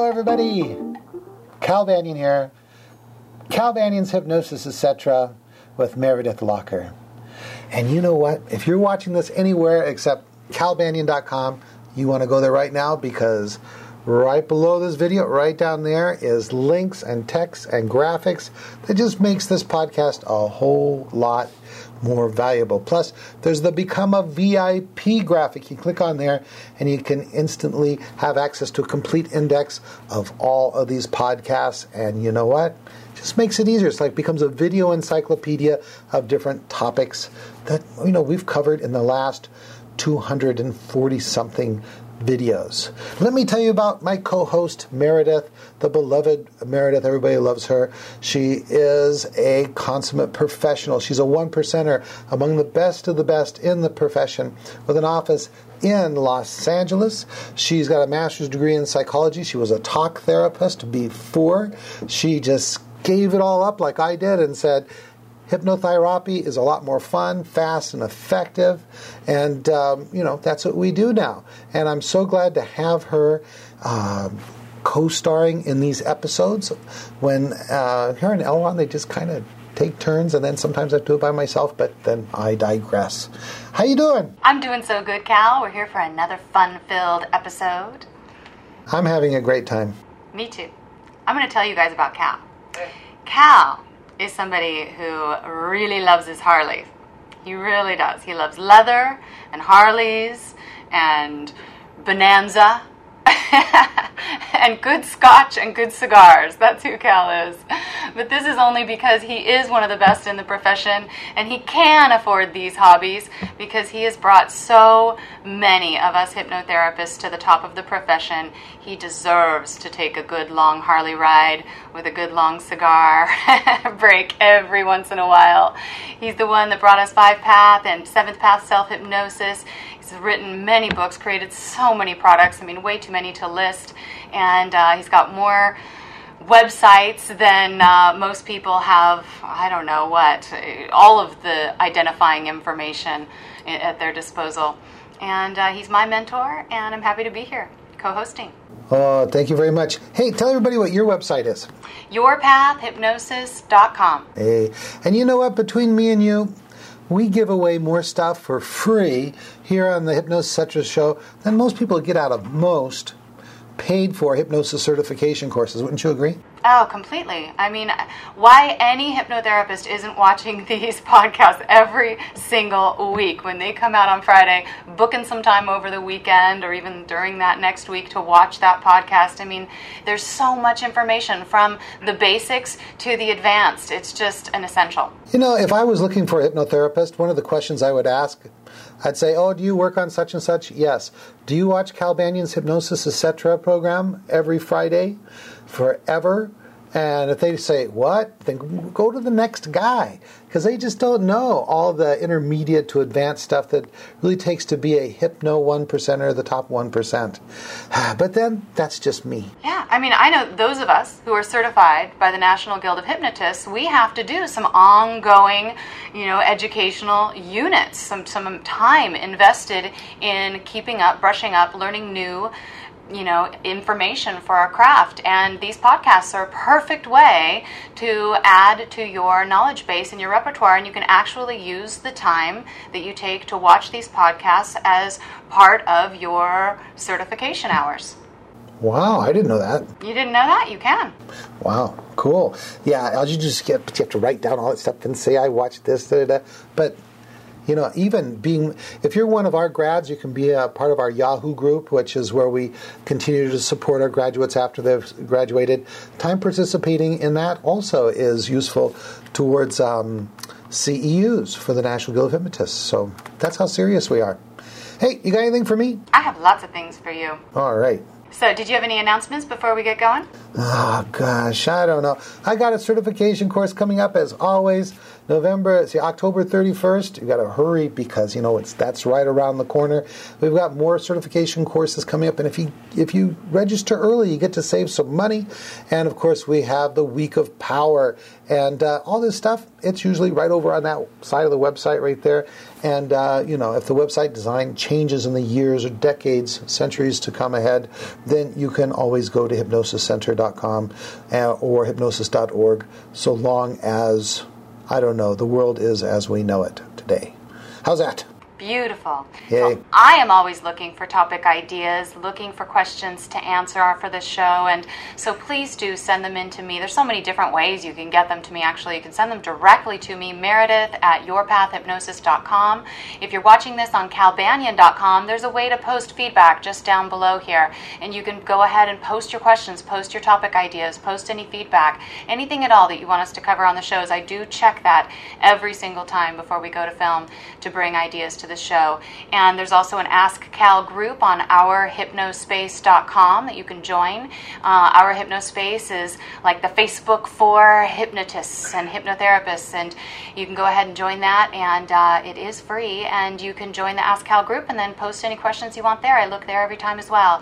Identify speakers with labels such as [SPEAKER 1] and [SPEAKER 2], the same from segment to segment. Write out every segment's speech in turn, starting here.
[SPEAKER 1] Hello, everybody. Cal Banyan here. Cal Banyan's Hypnosis, etc. with Meredith Locker. And you know what? If you're watching this anywhere except calbanyan.com, you want to go there right now because right below this video, right down there, is links and text and graphics that just makes this podcast a whole lot more valuable. Plus, there's the Become a VIP graphic. You click on there and you can instantly have access to a complete index of all of these podcasts. And you know what? It just makes it easier. It's like becomes a video encyclopedia of different topics that we've covered in the last 240 something videos. Let me tell you about my co-host Meredith, the beloved Meredith. Everybody loves her. She is a consummate professional. She's a one-percenter among the best of the best in the profession with an office in Los Angeles. She's got a master's degree in psychology. She was a talk therapist before. She just gave it all up like I did and said, hypnotherapy is a lot more fun, fast, and effective. And, that's what we do now. And I'm so glad to have her co-starring in these episodes. When here in L1, they just kind of take turns, and then sometimes I do it by myself, but then I digress. How you doing?
[SPEAKER 2] I'm doing so good, Cal. We're here for another fun-filled episode.
[SPEAKER 1] I'm having a great time.
[SPEAKER 2] Me too. I'm going to tell you guys about Cal. Cal is somebody who really loves his Harleys. He really does. He loves leather and Harleys and Bonanza and good scotch and good cigars. That's who Cal is. But this is only because he is one of the best in the profession and he can afford these hobbies because he has brought so many of us hypnotherapists to the top of the profession. He deserves to take a good long Harley ride with a good long cigar break every once in a while. He's the one that brought us 5-Path and 7th Path Self-Hypnosis. He's written many books, created so many products, way too many to list. And he's got more websites than most people have, all of the identifying information at their disposal. And he's my mentor, and I'm happy to be here, co-hosting.
[SPEAKER 1] Oh, thank you very much. Hey, tell everybody what your website is.
[SPEAKER 2] YourPathHypnosis.com.
[SPEAKER 1] Hey, and you know what? Between me and you, we give away more stuff for free here on the Hypnosis Etc. show than most people get out of most paid-for hypnosis certification courses. Wouldn't you agree?
[SPEAKER 2] Oh, completely. Why any hypnotherapist isn't watching these podcasts every single week when they come out on Friday, booking some time over the weekend or even during that next week to watch that podcast. There's so much information from the basics to the advanced. It's just an essential.
[SPEAKER 1] If I was looking for a hypnotherapist, one of the questions I would ask, I'd say, do you work on such and such? Yes. Do you watch Cal Banyan's Hypnosis Etc. program every Friday forever? And if they say, what? Then go to the next guy. Because they just don't know all the intermediate to advanced stuff that really takes to be a hypno 1%er, the top 1%. But then, that's just me.
[SPEAKER 2] Yeah, I know those of us who are certified by the National Guild of Hypnotists, we have to do some ongoing, educational units, some time invested in keeping up, brushing up, learning new information for our craft. And these podcasts are a perfect way to add to your knowledge base and your repertoire, and you can actually use the time that you take to watch these podcasts as part of your certification hours.
[SPEAKER 1] Wow, I didn't know that.
[SPEAKER 2] You didn't know that? You can.
[SPEAKER 1] Wow, cool. Yeah, you have to write down all that stuff and say, I watched this, But even if you're one of our grads, you can be a part of our Yahoo group, which is where we continue to support our graduates after they've graduated. Time participating in that also is useful towards CEUs for the National Guild of Hypnotists. So that's how serious we are. Hey, you got anything for me?
[SPEAKER 2] I have lots of things for you.
[SPEAKER 1] All right.
[SPEAKER 2] So, did you have any announcements before we get going?
[SPEAKER 1] Oh, gosh, I don't know. I got a certification course coming up, as always. October 31st. You got to hurry because that's right around the corner. We've got more certification courses coming up, and if you register early, you get to save some money. And of course, we have the Week of Power and all this stuff. It's usually right over on that side of the website right there. And if the website design changes in the years or decades, centuries to come ahead, then you can always go to hypnosiscenter.com or hypnosis.org, so long as, the world is as we know it today. How's that?
[SPEAKER 2] Beautiful.
[SPEAKER 1] Yay.
[SPEAKER 2] So I am always looking for topic ideas, looking for questions to answer for the show, and so please do send them in to me. There's so many different ways you can get them to me. Actually, you can send them directly to me, Meredith at yourpathhypnosis.com. If you're watching this on calbanyan.com, there's a way to post feedback just down below here, and you can go ahead and post your questions, post your topic ideas, post any feedback, anything at all that you want us to cover on the shows. I do check that every single time before we go to film to bring ideas to the show. And there's also an Ask Cal group on ourhypnospace.com that you can join. Our Hypnospace is like the Facebook for hypnotists and hypnotherapists, and you can go ahead and join that, and it is free, and you can join the Ask Cal group and then post any questions you want there. I look there every time as well.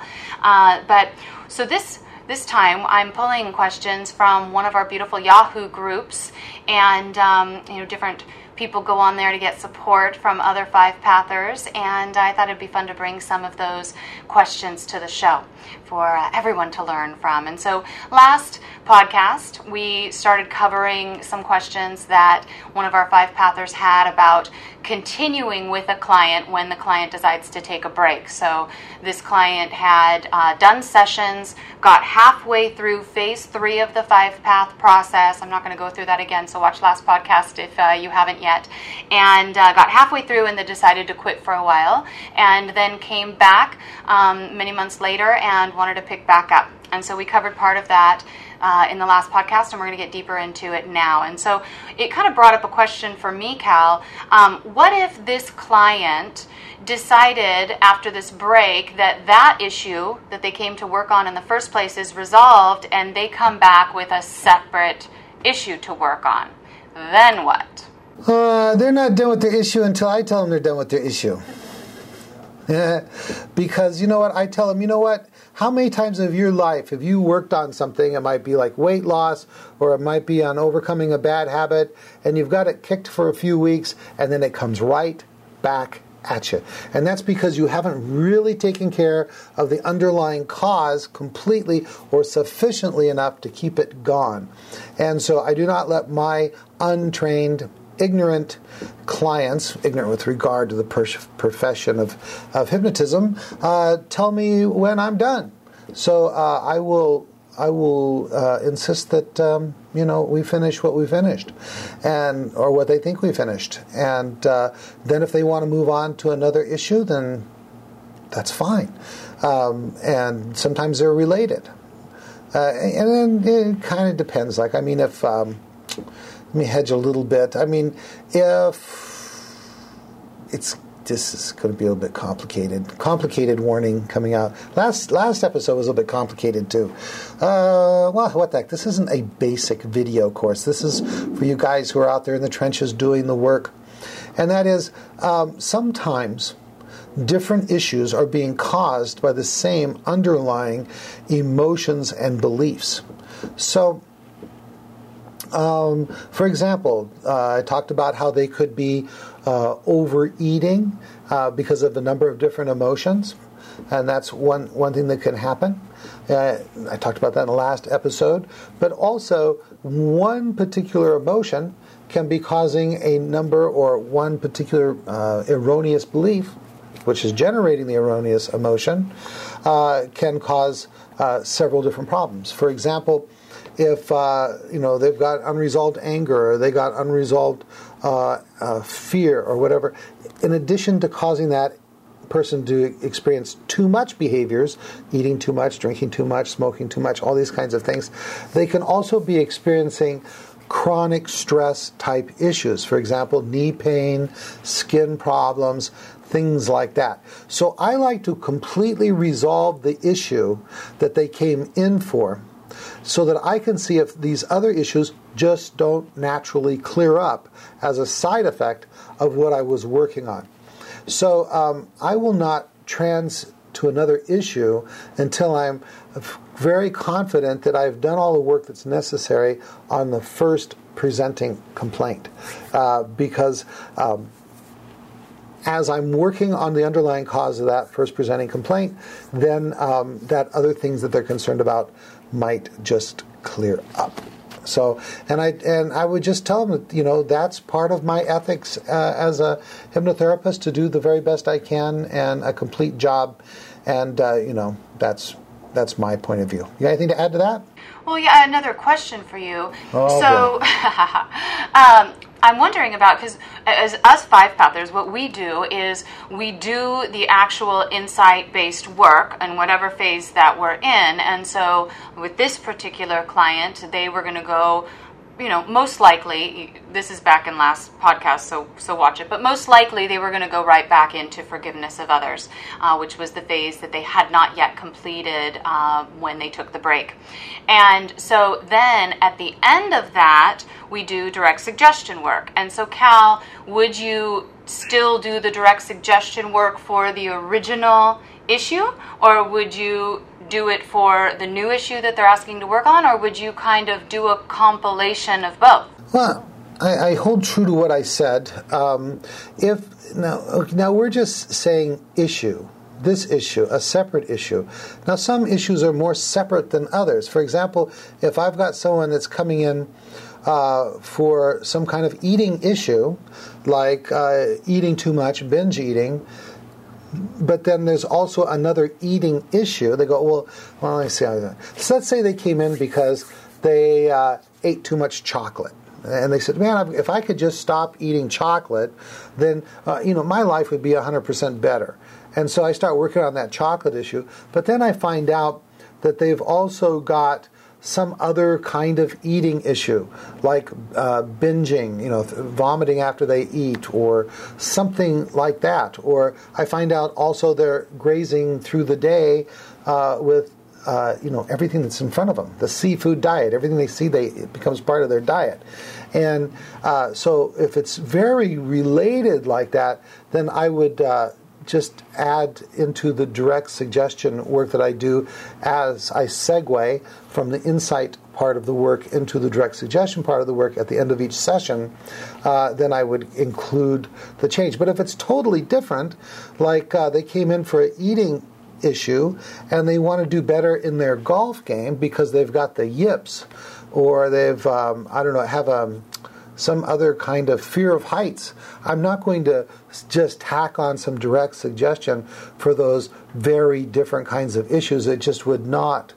[SPEAKER 2] So this time I'm pulling questions from one of our beautiful Yahoo groups, and different people go on there to get support from other five-pathers, and I thought it'd be fun to bring some of those questions to the show for everyone to learn from. And so last podcast, we started covering some questions that one of our five-pathers had about continuing with a client when the client decides to take a break. So this client had done sessions, got halfway through phase 3 of the five-path process. I'm not going to go through that again, so watch last podcast if you haven't yet. And got halfway through and then decided to quit for a while, and then came back many months later and wanted to pick back up. And so we covered part of that in the last podcast, and we're going to get deeper into it now. And so it kind of brought up a question for me, Cal. What if this client decided after this break that issue that they came to work on in the first place is resolved, and they come back with a separate issue to work on? Then what?
[SPEAKER 1] They're not done with their issue until I tell them they're done with their issue. Because you know what? I tell them, how many times of your life have you worked on something? It might be like weight loss, or it might be on overcoming a bad habit, and you've got it kicked for a few weeks, and then it comes right back at you. And that's because you haven't really taken care of the underlying cause completely or sufficiently enough to keep it gone. And so I do not let my untrained, ignorant clients, ignorant with regard to the profession of hypnotism, tell me when I'm done. So I will insist that we finish what we finished, or what they think we finished, and then if they want to move on to another issue, then that's fine. And sometimes they're related, and then it kind of depends. Like, if let me hedge a little bit. This is going to be a little bit complicated. Complicated warning coming out. Last episode was a little bit complicated too. What the heck? This isn't a basic video course. This is for you guys who are out there in the trenches doing the work. And that is, sometimes different issues are being caused by the same underlying emotions and beliefs. So, for example, I talked about how they could be overeating because of a number of different emotions, and that's one thing that can happen. I talked about that in the last episode, but also one particular emotion can be causing a number or one particular erroneous belief, which is generating the erroneous emotion, can cause several different problems. For example, if they've got unresolved anger, or they got unresolved fear or whatever, in addition to causing that person to experience too much behaviors, eating too much, drinking too much, smoking too much, all these kinds of things, they can also be experiencing chronic stress type issues. For example, knee pain, skin problems, things like that. So I like to completely resolve the issue that they came in for, so that I can see if these other issues just don't naturally clear up as a side effect of what I was working on. So I will not trans to another issue until I'm very confident that I've done all the work that's necessary on the first presenting complaint. Because as I'm working on the underlying cause of that first presenting complaint, then that other things that they're concerned about might just clear up. So, and I would just tell them that, that's part of my ethics as a hypnotherapist, to do the very best I can and a complete job. And, that's my point of view. You got anything to add to that?
[SPEAKER 2] Well, yeah, another question for you.
[SPEAKER 1] Oh,
[SPEAKER 2] so, I'm wondering about, because as us five pathers, what we do is we do the actual insight-based work in whatever phase that we're in. And so with this particular client, they were going to go, most likely, this is back in last podcast, so watch it, but most likely they were going to go right back into forgiveness of others, which was the phase that they had not yet completed when they took the break. And so then at the end of that, we do direct suggestion work. And so Cal, would you still do the direct suggestion work for the original issue, or would you do it for the new issue that they're asking to work on, or would you kind of do a compilation of both?
[SPEAKER 1] Well, I hold true to what I said. Now we're just saying issue, this issue, a separate issue. Now some issues are more separate than others. For example, if I've got someone that's coming in for some kind of eating issue, like eating too much, binge eating, but then there's also another eating issue. They go, well, let me see how that. So let's say they came in because they ate too much chocolate. And they said, man, if I could just stop eating chocolate, then, my life would be 100% better. And so I start working on that chocolate issue. But then I find out that they've also got some other kind of eating issue, like binging, vomiting after they eat, or something like that. Or I find out also they're grazing through the day with, everything that's in front of them. The seafood diet, everything they see, it becomes part of their diet. And so if it's very related like that, then I would just add into the direct suggestion work that I do as I segue from the insight part of the work into the direct suggestion part of the work at the end of each session, then I would include the change. But if it's totally different, like they came in for an eating issue and they want to do better in their golf game because they've got the yips, or they've, have some other kind of fear of heights, I'm not going to just tack on some direct suggestion for those very different kinds of issues. It just would not,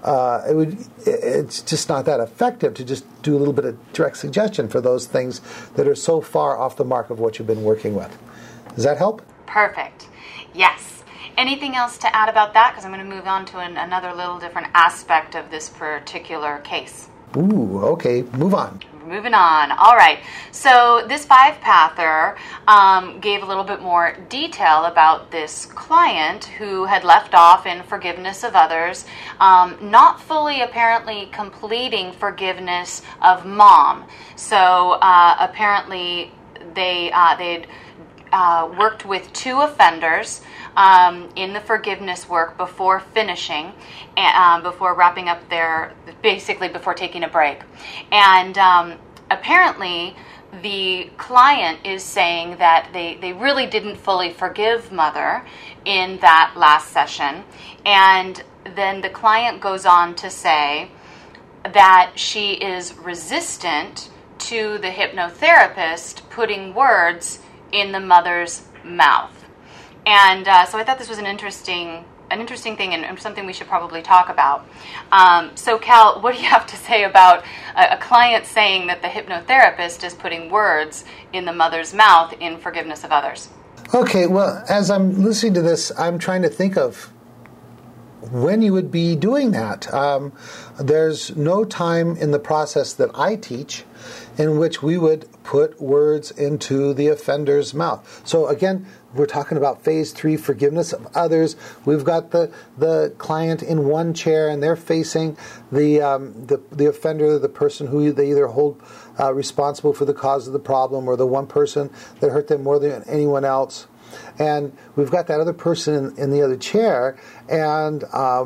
[SPEAKER 1] it's just not that effective to just do a little bit of direct suggestion for those things that are so far off the mark of what you've been working with. Does that help?
[SPEAKER 2] Perfect. Yes. Anything else to add about that? Because I'm going to move on to another little different aspect of this particular case.
[SPEAKER 1] Ooh, okay. Move on.
[SPEAKER 2] Moving on. All right. So this five-pather gave a little bit more detail about this client who had left off in forgiveness of others, not fully apparently completing forgiveness of mom. So apparently they'd worked with two offenders in the forgiveness work before finishing, before wrapping up before taking a break. And apparently the client is saying that they really didn't fully forgive mother in that last session. And then the client goes on to say that she is resistant to the hypnotherapist putting words in the mother's mouth. And so I thought this was an interesting thing and something we should probably talk about. So Cal, what do you have to say about a client saying that the hypnotherapist is putting words in the mother's mouth in forgiveness of others?
[SPEAKER 1] Okay, well, as I'm listening to this, I'm trying to think of when you would be doing that. There's no time in the process that I teach in which we would put words into the offender's mouth. So again, we're talking about phase 3, forgiveness of others. We've got the client in one chair, and they're facing the offender, the person who they either hold responsible for the cause of the problem, or the one person that hurt them more than anyone else. And we've got that other person in the other chair, and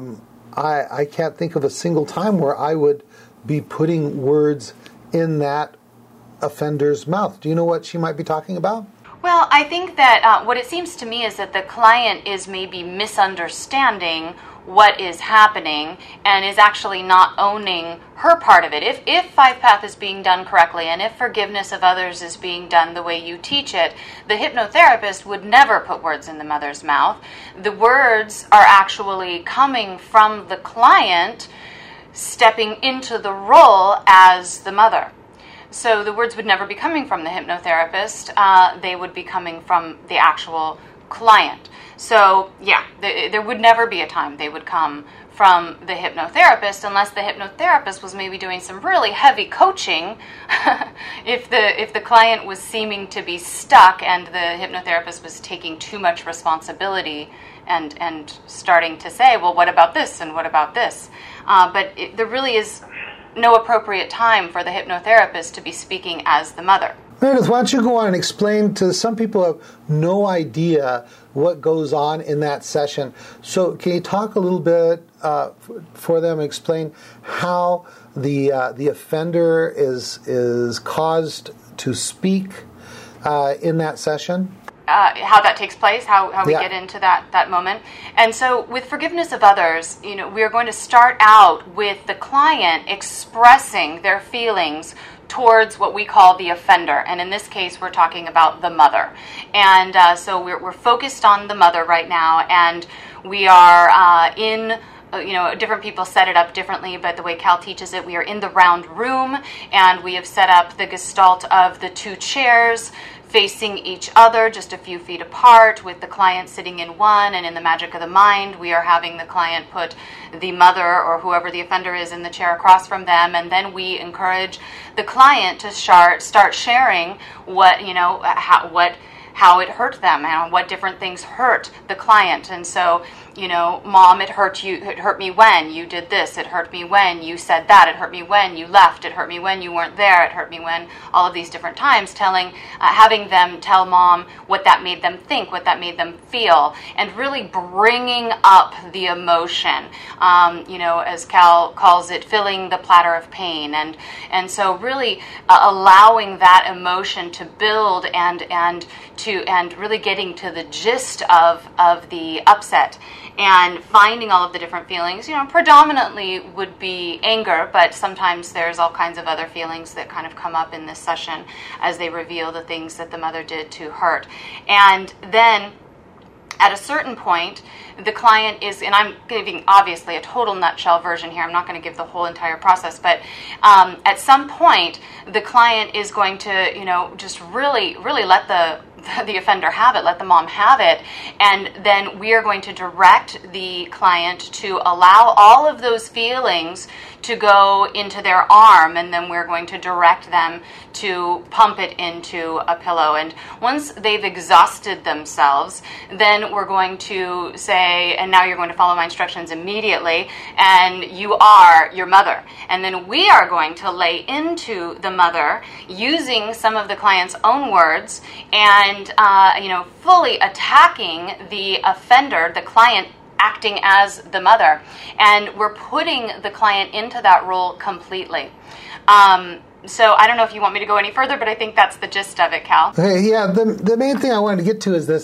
[SPEAKER 1] I can't think of a single time where I would be putting words in that offender's mouth. Do you know what she might be talking about?
[SPEAKER 2] Well, I think that what it seems to me is that the client is maybe misunderstanding what is happening and is actually not owning her part of it. If Five Path is being done correctly, and if forgiveness of others is being done the way you teach it, the hypnotherapist would never put words in the mother's mouth. The words are actually coming from the client stepping into the role as the mother. So the words would never be coming from the hypnotherapist. They would be coming from the actual client. So, yeah, there would never be a time they would come from the hypnotherapist unless the hypnotherapist was maybe doing some really heavy coaching. If the client was seeming to be stuck and the hypnotherapist was taking too much responsibility and starting to say, well, what about this and what about this? But there really is no appropriate time for the hypnotherapist to be speaking as the mother.
[SPEAKER 1] Meredith, why don't you go on and explain to some people who have no idea what goes on in that session. So can you talk a little bit for them and explain how the offender is caused to speak in that session?
[SPEAKER 2] How that takes place, how we get into that moment. And so with forgiveness of others, we are going to start out with the client expressing their feelings towards what we call the offender. And in this case, we're talking about the mother. And so we're focused on the mother right now, and we are different people set it up differently, but the way Cal teaches it, we are in the round room, and we have set up the gestalt of the 2 chairs facing each other, just a few feet apart, with the client sitting in one, and in the magic of the mind, we are having the client put the mother or whoever the offender is in the chair across from them, and then we encourage the client to start sharing how it hurt them and what different things hurt the client. And so, Mom, it hurt me when you did this, it hurt me when you said that, it hurt me when you left, it hurt me when you weren't there, it hurt me when, all of these different times, having them tell Mom what that made them think, what that made them feel, and really bringing up the emotion, as Cal calls it, filling the platter of pain, and so really allowing that emotion to build and really getting to the gist of the upset, and finding all of the different feelings. Predominantly would be anger, but sometimes there's all kinds of other feelings that kind of come up in this session as they reveal the things that the mother did to hurt. And then at a certain point, the client is, and I'm giving obviously a total nutshell version here, I'm not going to give the whole entire process, but at some point, the client is going to, just really, really let the offender have it, let the mom have it, and then we are going to direct the client to allow all of those feelings to go into their arm, and then we're going to direct them to pump it into a pillow. And once they've exhausted themselves, then we're going to say, and now you're going to follow my instructions immediately, and you are your mother. And then we are going to lay into the mother using some of the client's own words and fully attacking the offender, the client acting as the mother, and we're putting the client into that role completely. So I don't know if you want me to go any further, but I think that's the gist of it, Cal.
[SPEAKER 1] Okay, yeah, the main thing I wanted to get to is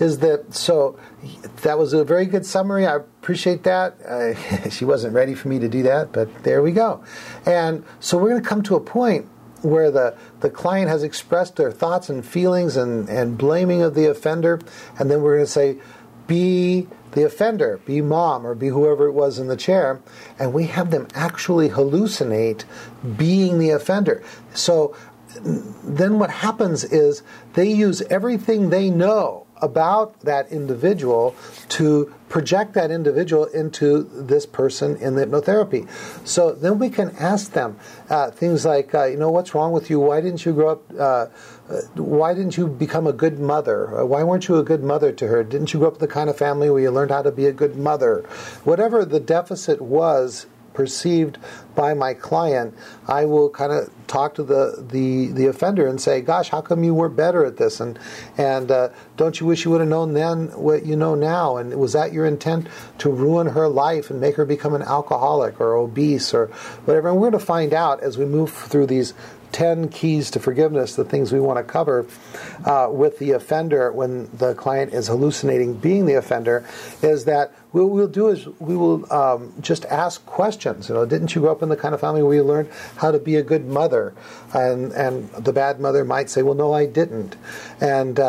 [SPEAKER 1] that was a very good summary. I appreciate that. She wasn't ready for me to do that, but there we go. And so we're going to come to a point where the client has expressed their thoughts and feelings and blaming of the offender, and then we're going to say, be the offender, be Mom, or be whoever it was in the chair, and we have them actually hallucinate being the offender. So then what happens is they use everything they know about that individual to project that individual into this person in the hypnotherapy. So then we can ask them things like, what's wrong with you? Why didn't you grow up? Why didn't you become a good mother? Why weren't you a good mother to her? Didn't you grow up in the kind of family where you learned how to be a good mother? Whatever the deficit was perceived by my client, I will kind of talk to the offender and say, gosh, how come you weren't better at this? And don't you wish you would have known then what you know now? And was that your intent, to ruin her life and make her become an alcoholic or obese or whatever? And we're going to find out as we move through these 10 keys to forgiveness, the things we want to cover with the offender when the client is hallucinating being the offender, is that what we'll do is we will just ask questions. Didn't you grow up in the kind of family where you learned how to be a good mother? And the bad mother might say, well, no, I didn't. And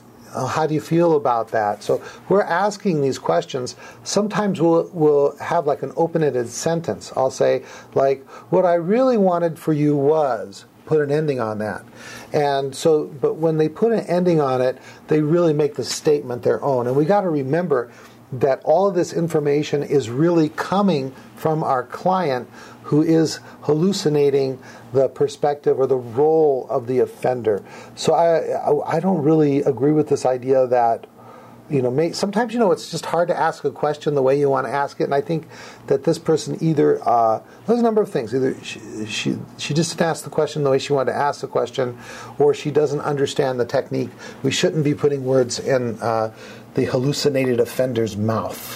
[SPEAKER 1] how do you feel about that? So we're asking these questions. Sometimes we'll have like an open-ended sentence. I'll say, like, what I really wanted for you was, put an ending on that. And so, but when they put an ending on it, they really make the statement their own. And we got to remember that all of this information is really coming from our client, who is hallucinating the perspective or the role of the offender. So I don't really agree with this idea that, sometimes, it's just hard to ask a question the way you want to ask it. And I think that this person either, there's a number of things. Either she just didn't ask the question the way she wanted to ask the question, or she doesn't understand the technique. We shouldn't be putting words in the hallucinated offender's mouth.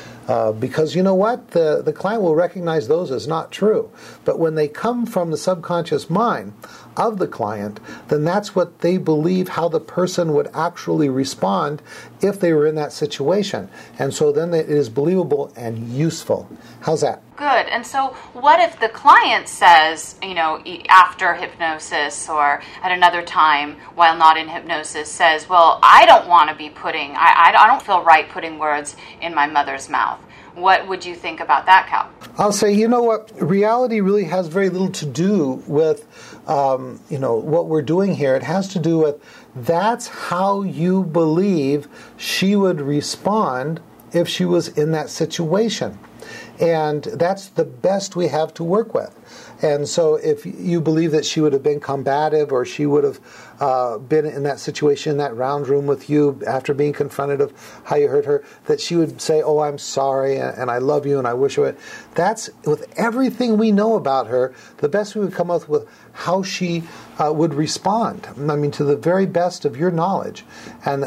[SPEAKER 1] Because you know what? The client will recognize those as not true. But when they come from the subconscious mind of the client, then that's what they believe how the person would actually respond if they were in that situation. And so then it is believable and useful. How's that?
[SPEAKER 2] Good. And so what if the client says, after hypnosis or at another time while not in hypnosis, says, well, I don't want to be I don't feel right putting words in my mother's mouth. What would you think about that, Cal?
[SPEAKER 1] I'll say, you know what? Reality really has very little to do with, what we're doing here. It has to do with that's how you believe she would respond if she was in that situation. And that's the best we have to work with. And so if you believe that she would have been combative, or she would have been in that situation, in that round room with you after being confronted of how you hurt her, that she would say, oh, I'm sorry, and I love you, and I wish I would. That's, with everything we know about her, the best we would come up with how she would respond. I mean, to the very best of your knowledge. And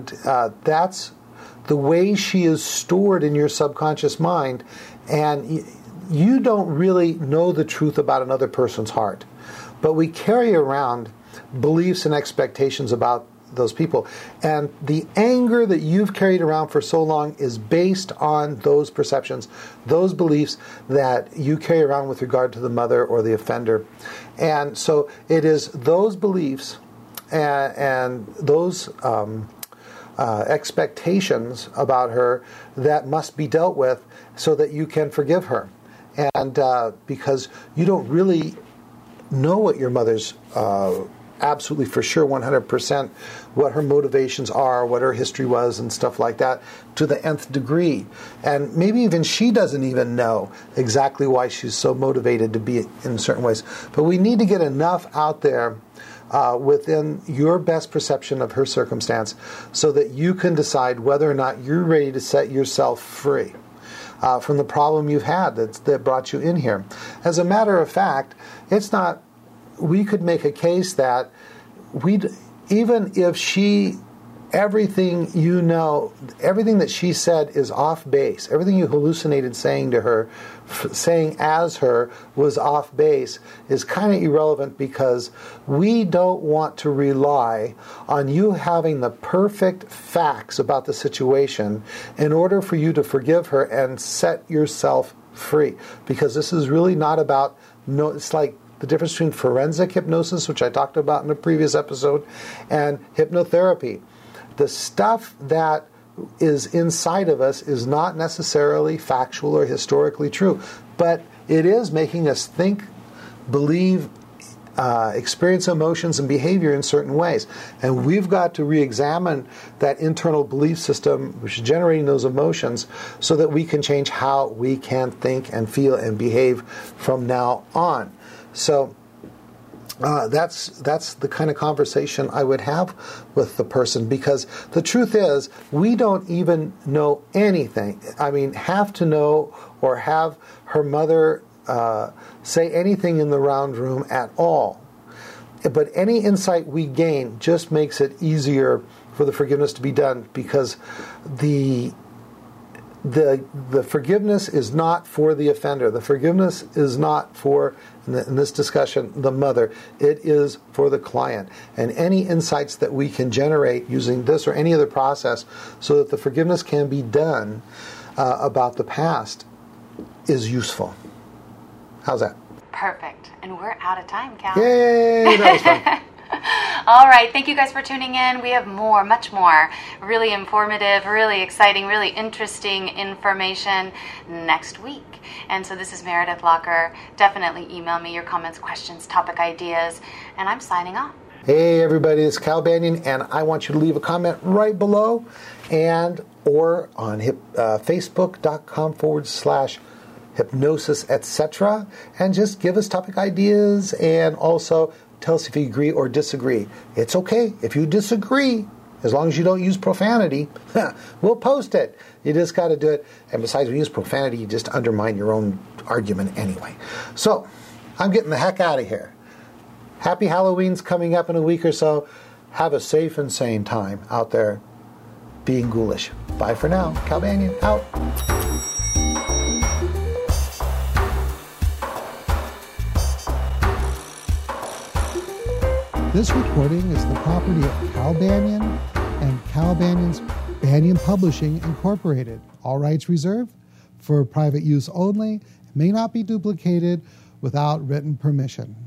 [SPEAKER 1] that's the way she is stored in your subconscious mind. And you don't really know the truth about another person's heart. But we carry around beliefs and expectations about those people. And the anger that you've carried around for so long is based on those perceptions, those beliefs that you carry around with regard to the mother or the offender. And so it is those beliefs and those expectations about her that must be dealt with so that you can forgive her. And because you don't really know what your mother's absolutely for sure 100% what her motivations are, what her history was and stuff like that to the nth degree. And maybe even she doesn't even know exactly why she's so motivated to be in certain ways. But we need to get enough out there within your best perception of her circumstance so that you can decide whether or not you're ready to set yourself free from the problem you've had that brought you in here. As a matter of fact, it's not, we could make a case that even if everything you know, everything that she said is off base, everything you hallucinated saying to her, saying as her, was off base, is kind of irrelevant, because we don't want to rely on you having the perfect facts about the situation in order for you to forgive her and set yourself free. Because this is really not about, it's like the difference between forensic hypnosis, which I talked about in a previous episode, and hypnotherapy. The stuff that is inside of us is not necessarily factual or historically true, but it is making us think, believe, experience emotions and behavior in certain ways. And we've got to re-examine that internal belief system which is generating those emotions so that we can change how we can think and feel and behave from now on. So that's the kind of conversation I would have with the person, because the truth is we don't even know anything. I mean, have to know or have her mother say anything in the round room at all. But any insight we gain just makes it easier for the forgiveness to be done, because the forgiveness is not for the offender. The forgiveness is not for, in this discussion, the mother. It is for the client. And any insights that we can generate using this or any other process so that the forgiveness can be done about the past is useful. How's that?
[SPEAKER 2] Perfect. And we're out of time, Cal.
[SPEAKER 1] Yay! That was fun.
[SPEAKER 2] All right. Thank you guys for tuning in. We have more, much more, really informative, really exciting, really interesting information next week. And so this is Meredith Locker. Definitely email me your comments, questions, topic ideas. And I'm signing off.
[SPEAKER 1] Hey, everybody. It's Cal Banyan, and I want you to leave a comment right below and or on facebook.com/hypnosis, etc. And just give us topic ideas and also tell us if you agree or disagree. It's okay if you disagree, as long as you don't use profanity. We'll post it. You just got to do it. And besides, when you use profanity, you just undermine your own argument anyway. So, I'm getting the heck out of here. Happy Halloween's coming up in a week or so. Have a safe and sane time out there being ghoulish. Bye for now. Cal Banyan, out.
[SPEAKER 3] This recording is the property of Cal Banyan and Cal Banyan's Banyan Publishing, Incorporated. All rights reserved for private use only. May not be duplicated without written permission.